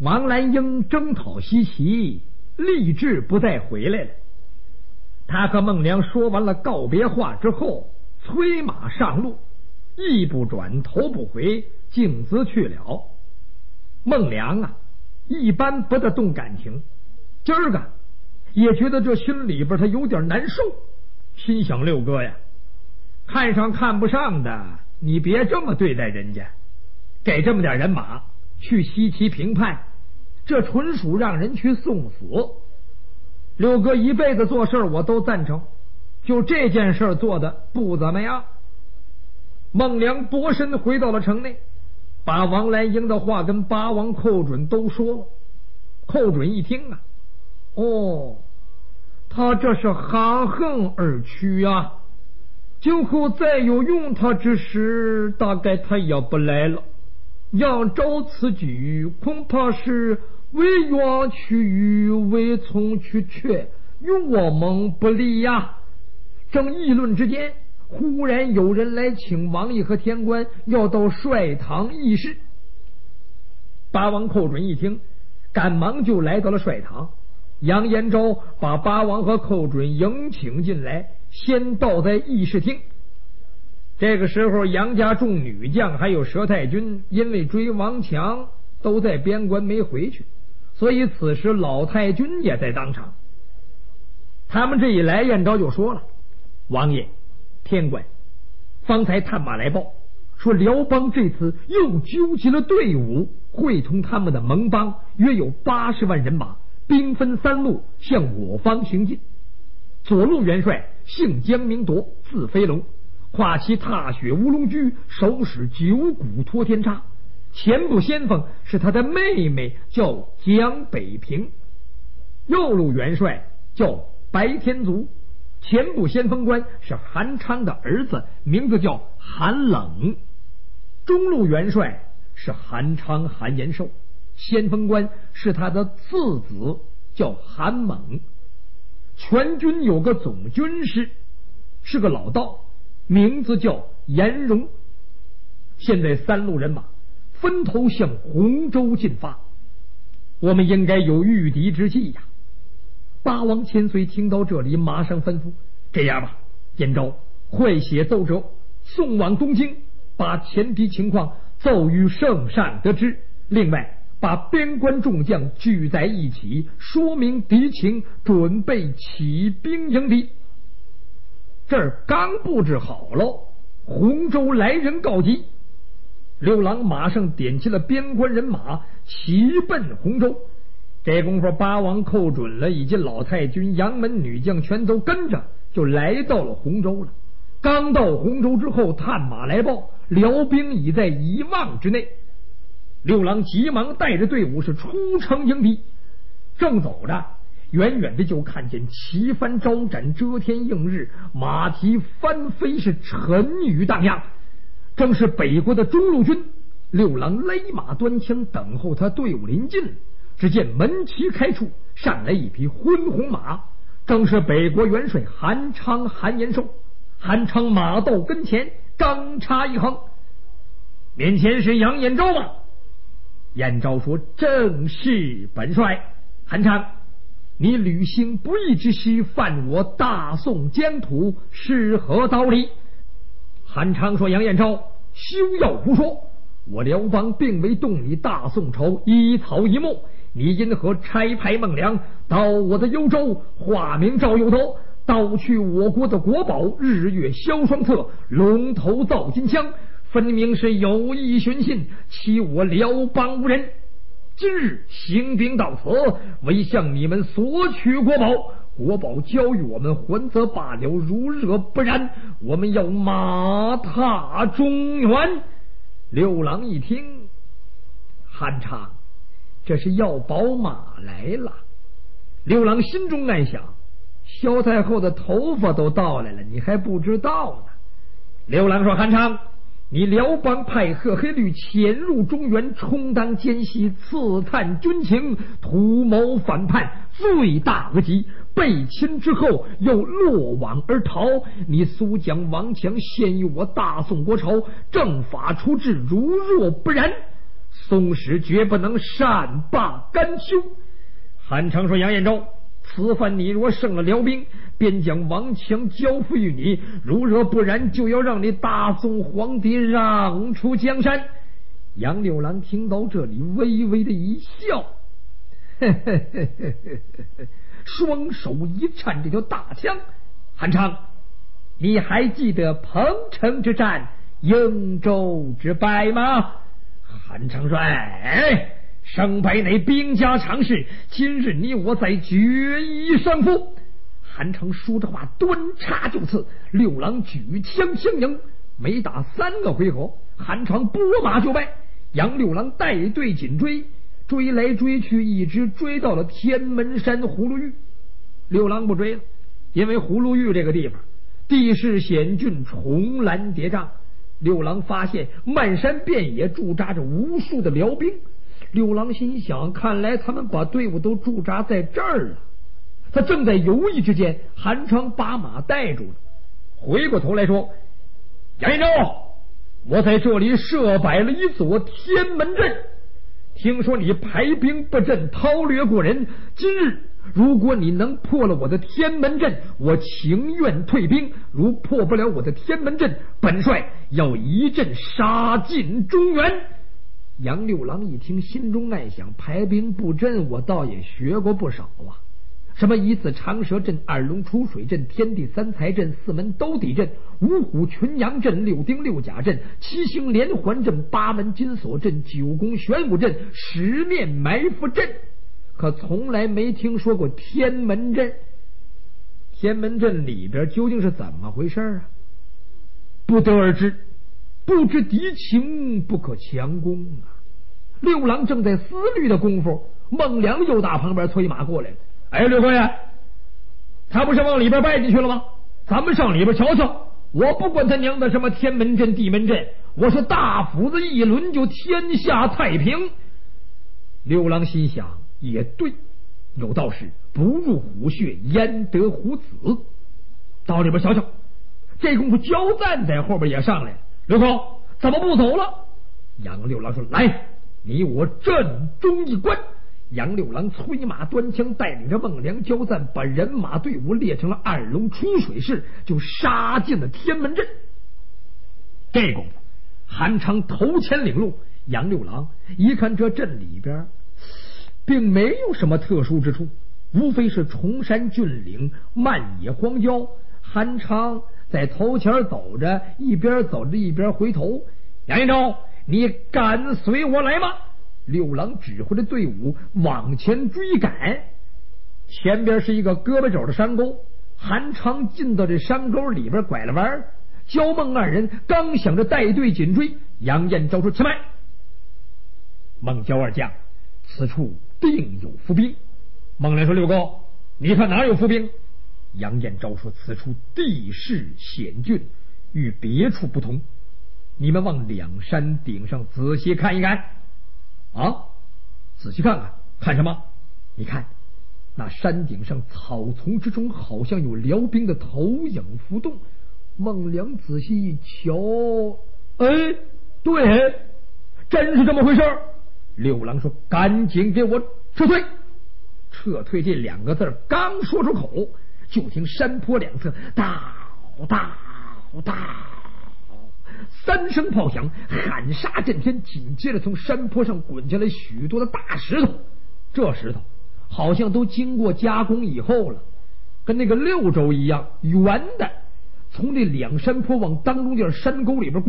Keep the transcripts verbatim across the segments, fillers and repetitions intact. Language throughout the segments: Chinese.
王兰英征讨西岐，立志不再回来了。他和孟良说完了告别话之后，催马上路，一不转头不回，径自去了。孟良啊，一般不得动感情，今儿个也觉得这心里边他有点难受，心想六哥呀，看上看不上的，你别这么对待人家，给这么点人马去西岐平叛，这纯属让人去送死。六哥一辈子做事我都赞成，就这件事做的不怎么样。孟良拨身回到了城内，把王兰英的话跟八王寇准都说了。寇准一听啊，哦，他这是含恨而去啊，今后再有用他之时，大概他也不来了。杨昭此举恐怕是为冤去欲，为从去却，与我们不利呀、啊。正议论之间，忽然有人来请王爷和天官要到帅堂议事。八王寇准一听，赶忙就来到了帅堂。杨延昭把八王和寇准迎请进来，先到在议事厅。这个时候，杨家众女将还有佘太君因为追王强都在边关没回去，所以此时老太君也在当场。他们这一来，燕昭就说了：王爷天官，方才探马来报说辽邦这次又纠集了队伍，会同他们的盟邦约有八十万人马，兵分三路向我方行进。左路元帅姓江名铎，字飞龙，跨骑踏雪乌龙驹，手使九股托天叉。前部先锋是他的妹妹，叫江北平。右路元帅叫白天卒，前部先锋官是韩昌的儿子，名字叫韩冷。中路元帅是韩昌韩延寿，先锋官是他的次子，叫韩猛。全军有个总军师，是个老道，名字叫严荣。现在三路人马分头向洪州进发，我们应该有御敌之计呀。八王千岁听到这里，马上吩咐：这样吧，燕昭快写奏折，送往东京，把前敌情况奏与圣上得知。另外把边关众将聚在一起，说明敌情，准备起兵迎敌。这儿刚布置好了，洪州来人告急，六郎马上点起了边关人马，齐奔洪州。这功夫，八王寇准了，以及老太君、杨门女将全都跟着，就来到了洪州了。刚到洪州之后，探马来报，辽兵已在一望之内。六郎急忙带着队伍是出城迎敌。正走着，远远的就看见旗帆招展，遮天映日，马蹄翻飞，是尘雨荡漾，正是北国的中路军。六郎勒马端枪，等候他队伍临近。只见门旗开处，上来一匹昏红马，正是北国元帅韩昌韩延寿。韩昌马到跟前，刚插一横：面前是杨延昭吗？燕昭说：正是本帅。韩昌，你履行不义之师，犯我大宋疆土，是何道理？韩昌说：杨延昭，休要胡说，我辽邦并未动你大宋朝一草一木，你因何差派孟良到我的幽州，化名赵有头，盗去我国的国宝日月消双册、龙头造金枪，分明是有意寻衅，欺我辽邦无人。今日行兵到此，为向你们索取国宝，国宝交与我们还则罢了，如若不然，我们要马踏中原。六郎一听，韩昌这是要宝马来了。六郎心中暗想，萧太后的头发都到来了，你还不知道呢。六郎说：韩昌，你辽邦派贺黑律潜入中原，充当奸细，刺探军情，图谋反叛，罪大恶极。被擒之后又落网而逃，你苏将王强献于我大宋国朝，正法处置，如若不然， 宗室绝不能善罢甘休。韩昌说：“杨延昭，此番你若胜了辽兵，便将王强交付于你；如若不然，就要让你大宋皇帝让出江山。”杨六郎听到这里，微微的一笑，嘿嘿嘿嘿嘿嘿，双手一颤，这条大枪。韩昌，你还记得彭城之战、应州之败吗？韩昌说：“哎，胜败乃兵家常事，今日你我再决一胜负。”韩昌说着话，端插就刺，六郎举枪相迎，没打三个回合，韩昌拨马就败。杨六郎带队紧追，追来追去，一直追到了天门山葫芦峪。六郎不追了，因为葫芦峪这个地方地势险峻，重栏叠嶂。六郎发现漫山遍野驻扎着无数的辽兵。六郎心想，看来他们把队伍都驻扎在这儿了。他正在犹豫之间，韩昌把马带住了，回过头来说：“杨延昭，我在这里设摆了一座天门阵，听说你排兵布阵，韬略过人。今日如果你能破了我的天门阵，我情愿退兵；如破不了我的天门阵，本帅要一阵杀进中原。”杨六郎一听，心中暗想：排兵布阵我倒也学过不少啊，什么一字长蛇阵、二龙出水阵、天地三才阵、四门兜底阵、五虎群羊阵、六丁六甲阵、七星连环阵、八门金锁阵、九宫玄武阵、十面埋伏阵，可从来没听说过天门阵。天门阵里边究竟是怎么回事啊？不得而知，不知敌情，不可强攻啊！六郎正在思虑的功夫，孟良又打旁边催马过来了。哎，六哥爷，他不是往里边拜进去了吗？咱们上里边瞧瞧。我不管他娘的什么天门阵、地门阵，我说大斧子一抡就天下太平。六郎心想，也对，有道是不入虎穴，焉得虎子。到里边瞧瞧。这功夫焦赞在后边也上来了。六哥怎么不走了？杨六郎说：“来，你我阵中一关。”杨六郎催马端枪，带领着孟良、焦赞，把人马队伍列成了二龙出水式，就杀进了天门阵。这功夫，韩昌头前领路。杨六郎一看这阵里边并没有什么特殊之处，无非是崇山峻岭、漫野荒郊。韩昌在头前走着，一边走着一边回头：“杨延昭，你跟随我来吗？”六郎指挥着队伍往前追赶，前边是一个胳膊肘的山沟。韩昌进到这山沟里边，拐了弯。焦孟二人刚想着带队紧追，杨延昭说：“且慢！孟焦二将，此处定有伏兵。”孟良说：“六哥，你看哪有伏兵？”杨延昭说：“此处地势险峻，与别处不同。你们往两山顶上仔细看一看。”啊，仔细看看，看什么？你看那山顶上草丛之中，好像有辽兵的头影浮动。孟良仔细一瞧，哎，对，真是这么回事。六郎说：“赶紧给我撤退！”撤退这两个字刚说出口，就听山坡两侧哒哒哒三声炮响，喊杀震天。紧接着从山坡上滚下来许多的大石头，这石头好像都经过加工以后了，跟那个六轴一样圆的，从这两山坡往当中间山沟里边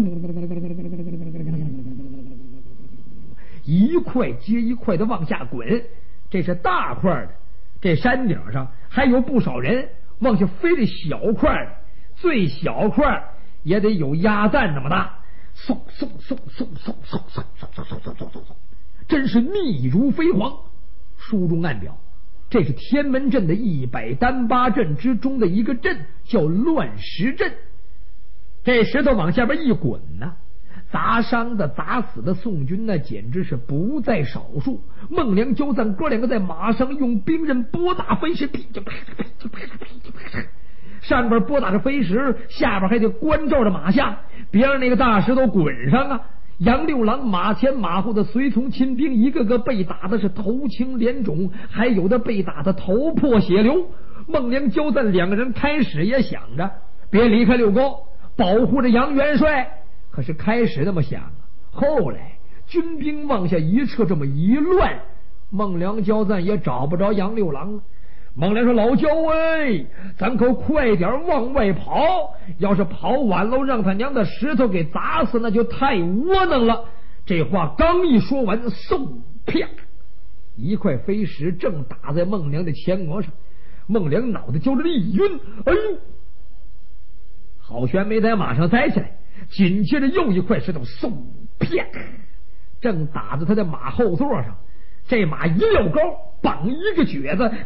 一块接一块的往下滚。这是大块的，这山顶上还有不少人往下飞的小块的，最小块也得有鸭蛋那么大，嗖嗖嗖嗖嗖嗖嗖嗖嗖嗖嗖嗖，真是密如飞蝗。书中暗表，这是天门阵的一百单八阵之中的一个阵，叫乱石阵。这石头往下边一滚呢，砸伤的砸死的宋军呢，简直是不在少数。孟良、焦赞哥两个在马上用兵刃拨打飞石，噼就啪啪就啪啪就啪，上边拨打着飞石，下边还得关照着马下，别让那个大石头滚上啊。 杨六郎马前马后的随从亲兵一个个被打的是头青脸肿，还有的被打的头破血流。孟良、焦赞两个人开始也想着别离开六沟，保护着杨元帅，可是开始那么想，后来军兵往下一撤，这么一乱，孟良、焦赞也找不着杨六郎了。孟良说：“老焦哎，咱可快点往外跑！要是跑晚了，让他娘的石头给砸死，那就太窝囊了。”这话刚一说完，嗖啪，一块飞石正打在孟良的前额上。孟良脑袋就这一晕，哎呦！好悬没在马上栽起来，紧接着又一块石头，嗖啪，正打在他的马后座上。这马一溜高，绑一个撅子，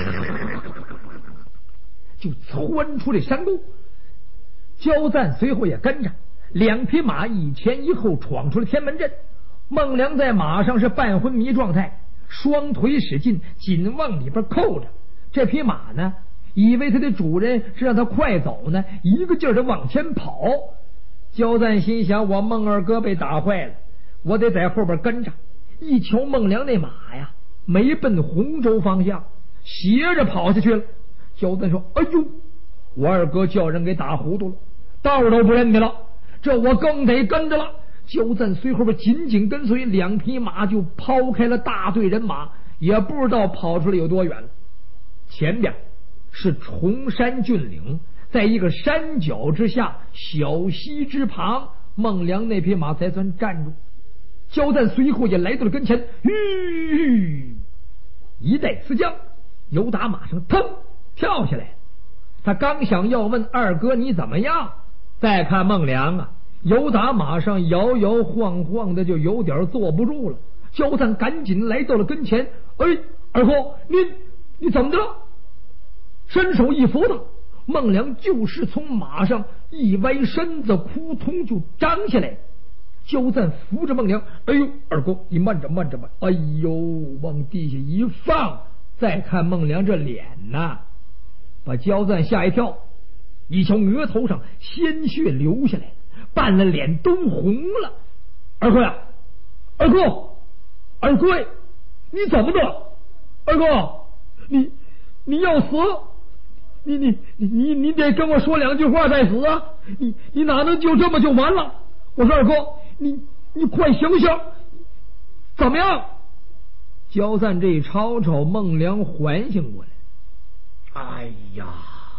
就窜出这山沟。焦赞随后也跟着，两匹马一前一后闯出了天门阵。孟良在马上是半昏迷状态，双腿使劲，紧往里边扣着。这匹马呢，以为他的主人是让他快走呢，一个劲儿的往前跑。焦赞心想：我孟二哥被打坏了，我得在后边跟着。一瞧孟良那马呀，没奔洪州方向，斜着跑下去了。焦赞说：“哎呦，我二哥叫人给打糊涂了，道都不认得了，这我更得跟着了。”焦赞随后边紧紧跟随，两匹马就抛开了大队人马，也不知道跑出来有多远了。前边是崇山峻岭，在一个山脚之下，小溪之旁，孟良那匹马才算站住。焦赞随后也来到了跟前，吁，一带丝缰，由打马上腾跳下来。他刚想要问二哥你怎么样，再看孟良啊，由打马上摇摇晃晃的，就有点坐不住了。焦赞赶紧来到了跟前，哎，二哥，你你怎么的了？伸手一扶他，孟良就是从马上一歪身子，扑通就张下来。焦赞扶着孟良，哎呦，二哥你慢着慢着慢，哎呦，往地下一放，再看孟良这脸呐，把焦赞吓一跳。一瞧额头上鲜血流下来，半了脸都红了。二哥呀，二哥，二哥，你怎么着？二哥，你你要死？你你你你你得跟我说两句话再死啊！你你哪能就这么就完了？我说二哥，你你快醒醒，怎么样？焦赞这一吵吵，孟良缓醒过来。哎呀，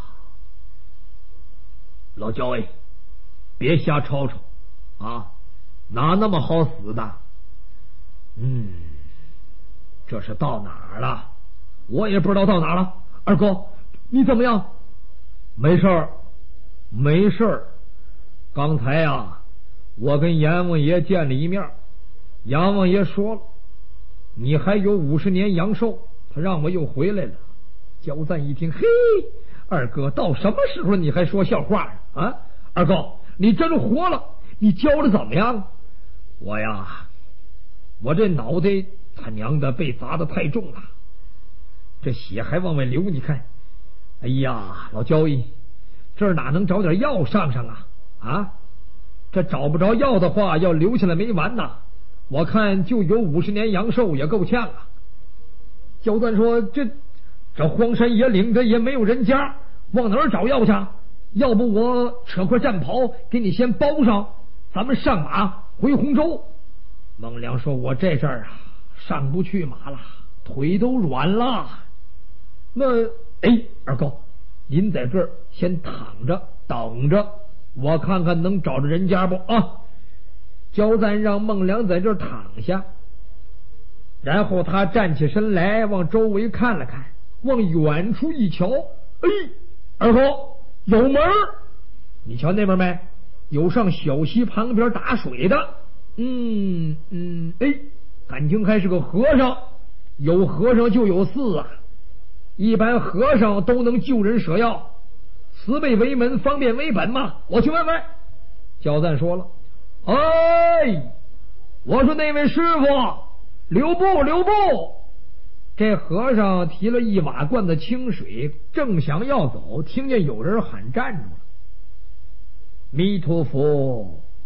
老焦哎，别瞎吵吵啊，哪那么好死的？嗯，这是到哪儿了？我也不知道到哪儿了。二哥，你怎么样？没事儿，没事儿。刚才啊，我跟阎王爷见了一面，阎王爷说了，你还有五十年阳寿，他让我又回来了。焦赞一听，嘿，二哥到什么时候你还说笑话啊？啊，二哥，你真活了，你教的怎么样？我呀，我这脑袋他娘的被砸得太重了，这血还往外流，你看。哎呀，老焦姨，这儿哪能找点药上上啊？啊，这找不着药的话，要留下来没完呐！我看就有五十年阳寿也够呛啊。焦赞说：“这这荒山野岭的也没有人家，往哪儿找药去？要不我扯块战袍给你先包上，咱们上马回洪州。”孟良说：“我这阵儿啊上不去马了，腿都软了。那哎，二哥，您在这儿先躺着等着，我看看能找着人家不啊？”焦赞让孟良在这儿躺下，然后他站起身来，往周围看了看，往远处一瞧，哎，二哥有门儿，你瞧那边没？有上小溪旁边打水的，嗯嗯，哎，感情还是个和尚，有和尚就有寺啊。一般和尚都能救人舍药，慈悲为门，方便为本嘛。我去问问。焦赞说了：“哎，我说那位师傅，留步，留步！”这和尚提了一瓦罐子清水，正想要走，听见有人喊站住了。弥陀佛，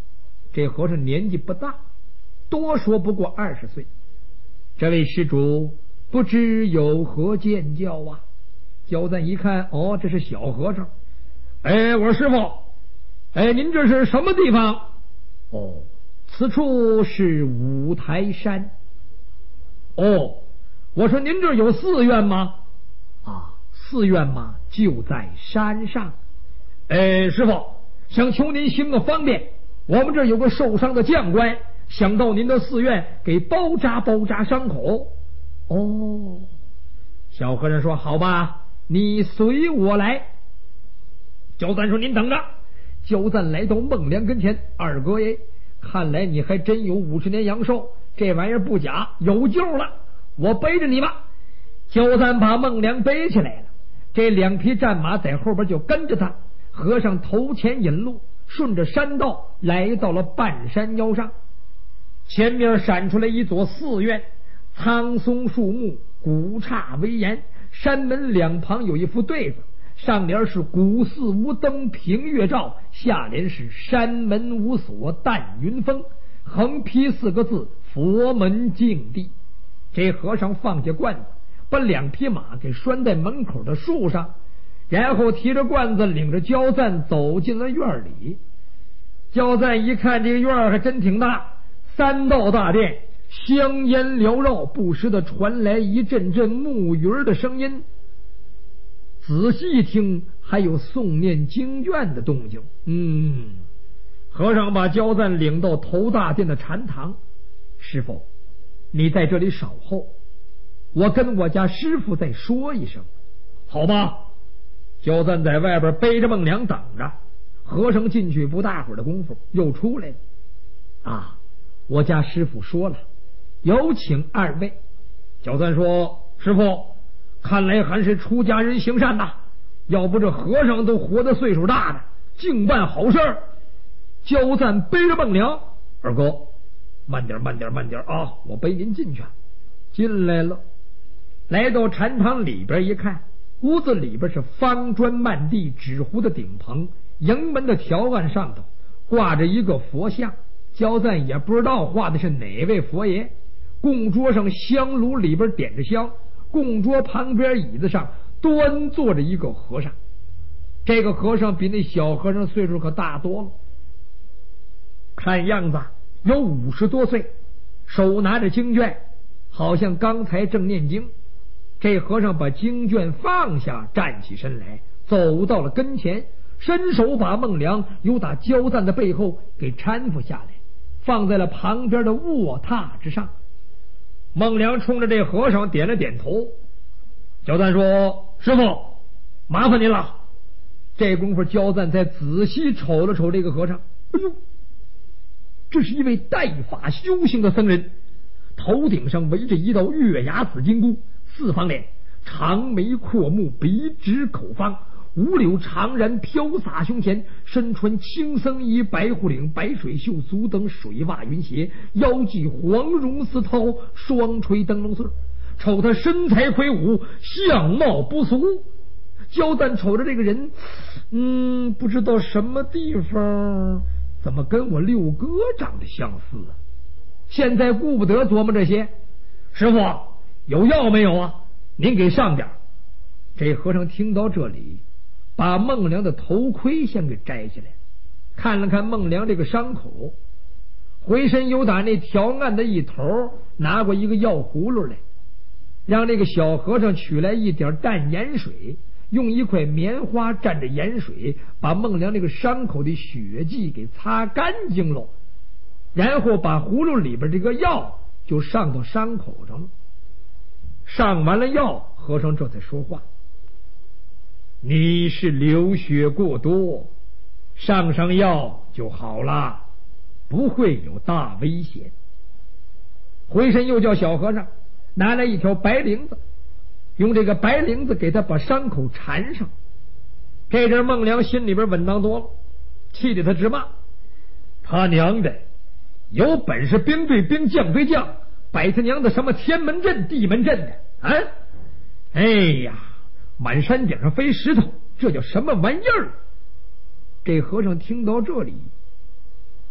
这和尚年纪不大，多说不过二十岁。这位施主不知有何见教啊？焦赞一看，哦，这是小和尚。哎，我说师傅，哎，您这是什么地方？哦，此处是五台山。哦，我说您这有寺院吗？啊，寺院嘛，就在山上。哎，师傅，想求您行个方便，我们这有个受伤的将官，想到您的寺院给包扎包扎伤口。哦，小和尚说好吧，你随我来。焦赞说您等着。焦赞来到孟良跟前，二哥爷，看来你还真有五十年阳寿，这玩意儿不假，有救了，我背着你吧。焦赞把孟良背起来了，这两匹战马在后边就跟着他。和尚头前引路，顺着山道来到了半山腰上，前面闪出来一座寺院，苍松树木，古刹威严，山门两旁有一副对子，上联是古寺无灯平月照，下联是山门无锁淡云峰，横批四个字佛门净地。这和尚放下罐子，把两匹马给拴在门口的树上，然后提着罐子领着焦赞走进了院里。焦赞一看这个院还真挺大，三道大殿，香烟缭绕，不时的传来一阵阵木鱼的声音。仔细一听，还有诵念经卷的动静。嗯，和尚把焦赞领到头大殿的禅堂。师傅，你在这里守候，我跟我家师傅再说一声。好吧。焦赞在外边背着孟良等着。和尚进去不大会儿的功夫又出来了。啊，我家师傅说了，有请二位。焦赞说，师傅，看来还是出家人行善呐，要不这和尚都活得岁数大的，净办好事儿。焦赞背着孟良，二哥慢点慢点慢点啊，我背您进去。进来了，来到禅堂里边一看，屋子里边是方砖漫地，纸糊的顶棚，迎门的条案上头挂着一个佛像，焦赞也不知道画的是哪位佛爷。供桌上香炉里边点着香，供桌旁边椅子上端坐着一个和尚。这个和尚比那小和尚岁数可大多了，看样子有五十多岁，手拿着经卷，好像刚才正念经。这和尚把经卷放下，站起身来，走到了跟前，伸手把孟良由打焦赞的背后给搀扶下来，放在了旁边的卧榻之上。孟良冲着这和尚点了点头。焦赞说，师傅麻烦您了。这功夫焦赞再仔细瞅了瞅这个和尚，哎呦，这是一位带法修行的僧人，头顶上围着一道月牙紫金箍，四方脸，长眉阔目，鼻直口方，五柳长髯飘洒胸前，身穿青僧衣，白虎领，白水袖，足蹬水袜云鞋，腰系黄绒丝绦，双垂灯笼穗。瞅他身材魁梧，相貌不俗。焦赞瞅着这个人，嗯，不知道什么地方怎么跟我六哥长得相似啊。现在顾不得琢磨这些，师傅有药没有啊？您给上点。这和尚听到这里，把孟良的头盔先给摘下来，看了看孟良这个伤口，回身又打那条案的一头拿过一个药葫芦来，让这个小和尚取来一点淡盐水，用一块棉花蘸着盐水，把孟良这个伤口的血迹给擦干净了，然后把葫芦里边这个药就上到伤口上了。上完了药，和尚这才说话，你是流血过多，上上药就好了，不会有大危险。回身又叫小和尚拿来一条白绫子，用这个白绫子给他把伤口缠上。这阵孟良心里边稳当多了，气得他直骂，他娘的有本事兵对兵，将对将，摆他娘的什么天门阵地门阵的啊！哎呀，满山顶上飞石头，这叫什么玩意儿？这和尚听到这里，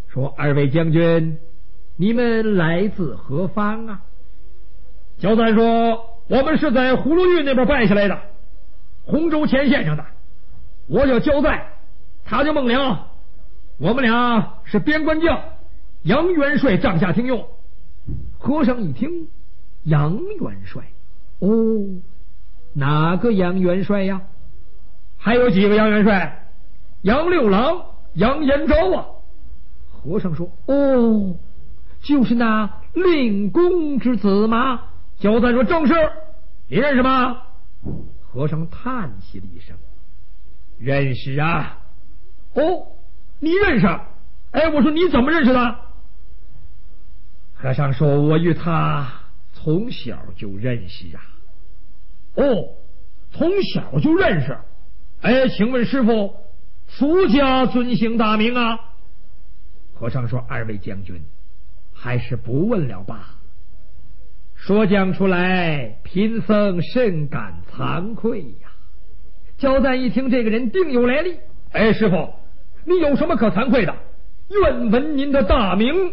说：“二位将军，你们来自何方啊？”焦赞说：“我们是在葫芦峪那边败下来的，洪州前线上的。我叫焦赞，他叫孟良，我们俩是边关将，杨元帅帐下听用。”和尚一听，杨元帅，哦，哪个杨元帅呀？还有几个杨元帅？杨六郎、杨延昭啊。和尚说：“哦，就是那令公之子吗？”焦赞说：“正是。你认识吗？”和尚叹息了一声：“认识啊。”哦，你认识？哎，我说你怎么认识的？和尚说：“我与他从小就认识啊。”哦，从小就认识。哎，请问师傅，俗家尊姓大名啊？和尚说：“二位将军，还是不问了吧。说讲出来，贫僧甚感惭愧呀。”焦赞一听，这个人定有来历。哎，师傅，你有什么可惭愧的？愿闻您的大名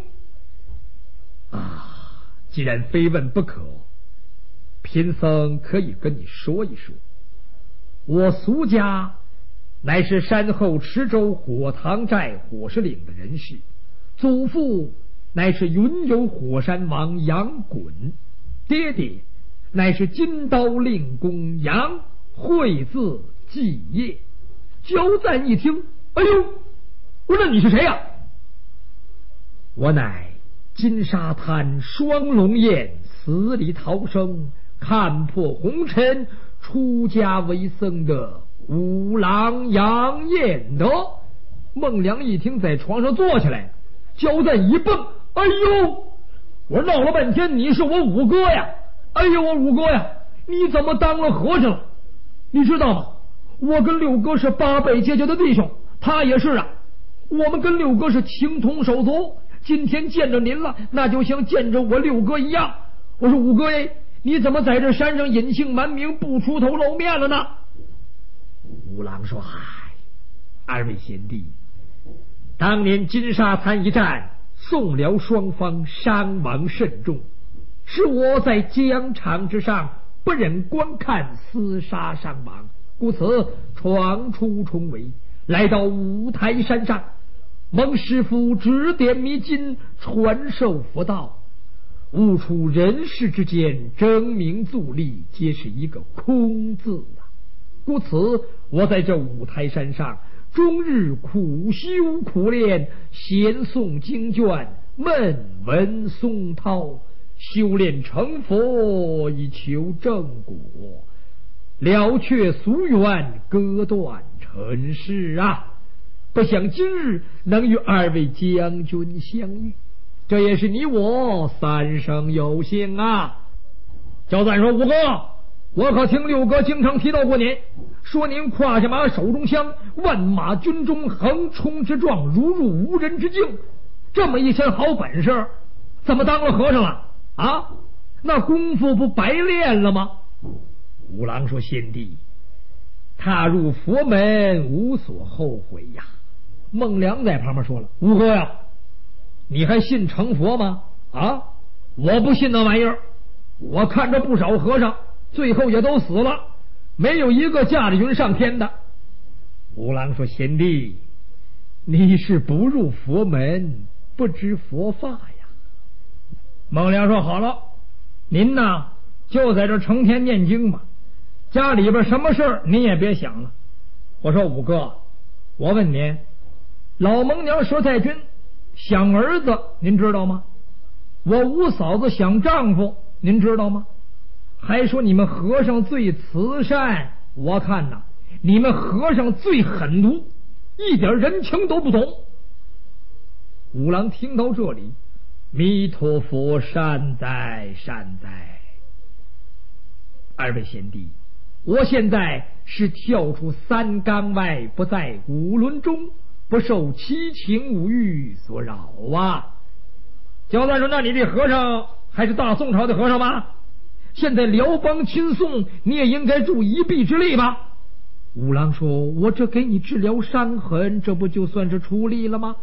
啊！既然非问不可，贫僧可以跟你说一说。我苏家乃是山后池州火塘寨火石岭的人士，祖父乃是云游火山王杨衮，爹爹乃是金刀令公杨惠字继业。焦赞一听，哎呦，我说那你是谁呀、啊？我乃金沙滩双龙宴死里逃生，看破红尘，出家为僧的五郎杨彦德。孟良一听，在床上坐起来，焦赞一蹦，哎呦！我闹了半天，你是我五哥呀！哎呦，我五哥呀，你怎么当了和尚了？你知道吗？我跟六哥是八辈结交的弟兄，他也是啊。我们跟六哥是情同手足，今天见着您了，那就像见着我六哥一样。我说五哥哎，你怎么在这山上隐姓埋名，不出头露面了呢？五郎说：“嗨，二位贤弟，当年金沙滩一战，宋辽双方伤亡甚重，是我在疆场之上不忍观看厮杀伤亡，故此闯出重围，来到五台山上，蒙师父指点迷津，传授佛道，悟出人世之间争名逐利皆是一个空字啊！故此我在这五台山上终日苦修苦练，闲诵经卷，闷闻诵涛，修炼成佛，以求正果，了却俗缘，割断尘世啊！不想今日能与二位将军相遇，这也是你我三生有幸啊！”焦赞说：“五哥，我可听六哥经常提到过您，说您胯下马，手中枪，万马军中横冲直撞，如入无人之境。这么一身好本事，怎么当了和尚了啊？那功夫不白练了吗？”五郎说：“贤弟，踏入佛门无所后悔呀。”孟良在旁边说了：“五哥呀，你还信成佛吗？啊，我不信那玩意儿。我看着不少和尚，最后也都死了，没有一个驾着云上天的。”五郎说：“贤弟，你是不入佛门，不知佛法呀。”孟良说：“好了，您呢就在这成天念经吧，家里边什么事儿您也别想了。”我说：“五哥，我问您，老蒙娘佘太君想儿子，您知道吗？我五嫂子想丈夫，您知道吗？还说你们和尚最慈善，我看呐，你们和尚最狠毒，一点人情都不懂。”五郎听到这里，弥陀佛，善哉善哉。二位贤弟，我现在是跳出三纲外，不在五伦中，不受七情五欲所扰啊。焦赞说：“那你这和尚还是大宋朝的和尚吗？现在辽邦亲宋，你也应该助一臂之力吧？”五郎说：“我这给你治疗伤痕，这不就算是出力了吗？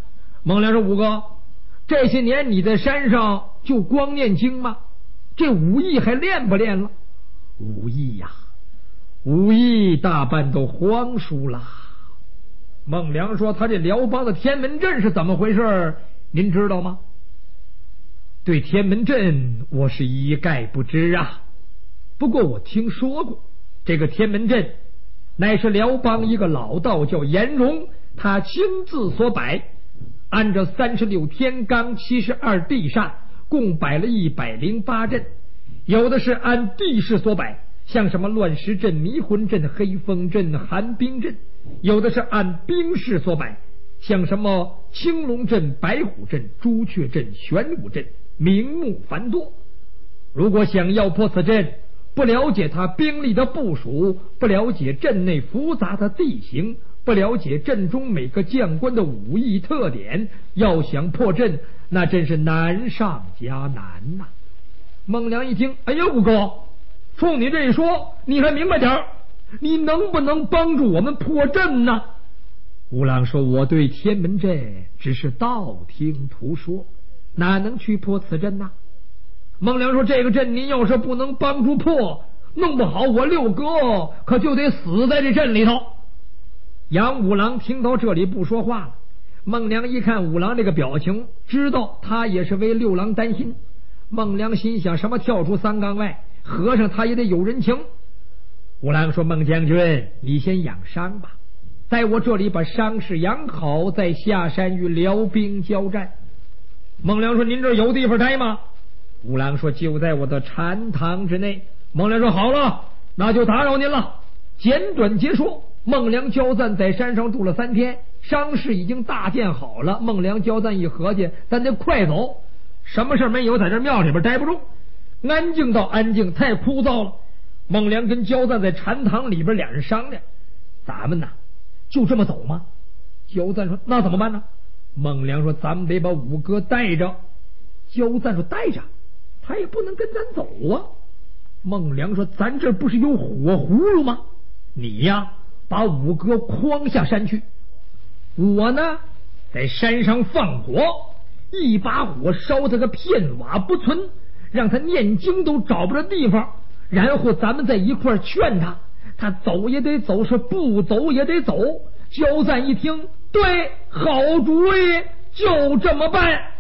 孟良说：“五哥，这些年你在山上就光念经吗？这武艺还练不练了？”武艺呀、啊，武艺大半都荒疏了。孟良说：“他这辽邦的天门阵是怎么回事？您知道吗？”对天门阵我是一概不知啊，不过我听说过，这个天门阵乃是辽邦一个老道叫颜荣，他亲自所摆，按着三十六天罡、七十二地煞，共摆了一百零八阵，有的是按地势所摆，像什么乱石阵、迷魂阵、黑风阵、寒冰阵；有的是按兵势所摆，像什么青龙阵、白虎阵、朱雀阵、玄武阵，名目繁多。如果想要破此阵，不了解他兵力的部署，不了解阵内复杂的地形，不了解阵中每个将官的武艺特点，要想破阵，那真是难上加难呐、啊。孟良一听，哎呀，五哥，冲你这一说，你还明白点儿，你能不能帮助我们破阵呢？吴郎说：“我对天门阵只是道听途说，哪能去破此阵呢？”孟良说：“这个阵您要是不能帮助破，弄不好我六哥可就得死在这阵里头。”杨五郎听到这里不说话了。孟良一看五郎这个表情，知道他也是为六郎担心。孟良心想，什么跳出三纲外，和尚他也得有人情。五郎说：“孟将军，你先养伤吧，在我这里把伤势养好，再下山与辽兵交战。”孟良说：“您这有地方待吗？”五郎说：“就在我的禅堂之内。”孟良说：“好了，那就打扰您了。”简短结说，孟良交赞在山上住了三天，伤势已经大见好了。孟良交赞一合计，咱得快走，什么事没有，在这庙里边待不住，安静到安静，太枯燥了。孟良跟交赞在禅堂里边，俩人商量：“咱们呐，就这么走吗？”交赞说：“那怎么办呢？”孟良说：“咱们得把五哥带着。”交赞说：“带着他也不能跟咱走啊。”孟良说：“咱这不是有火葫芦吗？你呀，把五哥诓下山去，我呢在山上放火，一把火烧他个片瓦不存，让他念经都找不着地方，然后咱们在一块劝他，他走也得走，是不走也得走。”交赞一听，对，好主意，就这么办。